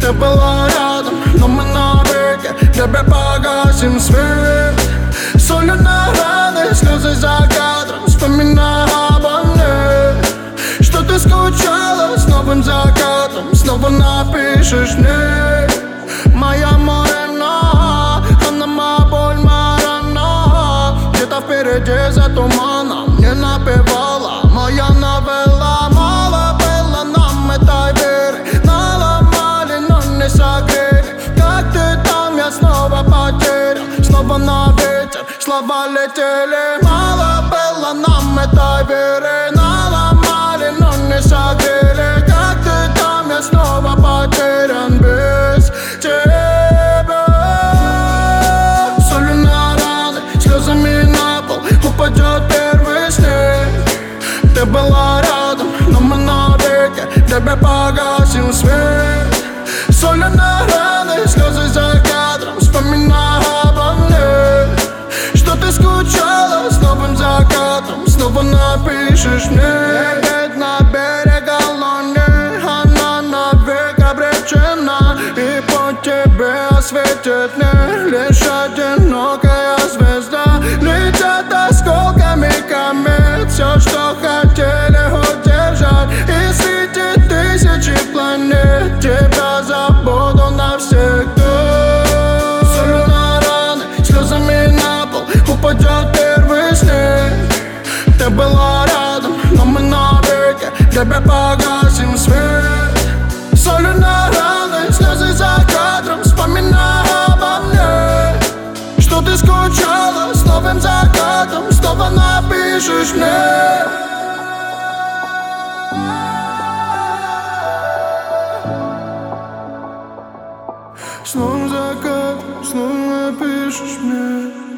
Ты была рядом, но мы навеки тебе погасим свет. Солью на раны, слезы за кадром, вспоминая обо мне. Что ты скучала с новым закатом, снова напишешь мне. Моя морена, она моя боль, моя рана. Где-то впереди за туманом не напевала моя новелла. Мало было нам этой веры, наломали, но не согрели. Как ты там, я снова потерян, снова на ветер слова летели. Мало было нам этой веры, наломали, но не согрели. Как ты там, я снова потерян без тебя. Солью на раны, слезами на пол упадет первый снег. Ты была рядом, но мы навеки тебе погасим свет. Солью на раны, слезы за кадром, вспоминая обо мне. Что ты скучала с новым закатом, снова напишешь мне. Опять на берег луны, она навек обречена, и по тебе осветит мне лишь одинокая звезда. Летят осколками комет, все, что хотели удержать, и среди тысячи планет тебя забуду навсегда. Солью на раны, слезами на пол упадет первый снег. Ты была рядом, но мы навеки тебе погасим свет. Солью на раны, слезы за кадром, вспоминая обо мне. Что ты скучала с новым закатом, снова напишешь мне. С новым закатом, снова напишешь мне.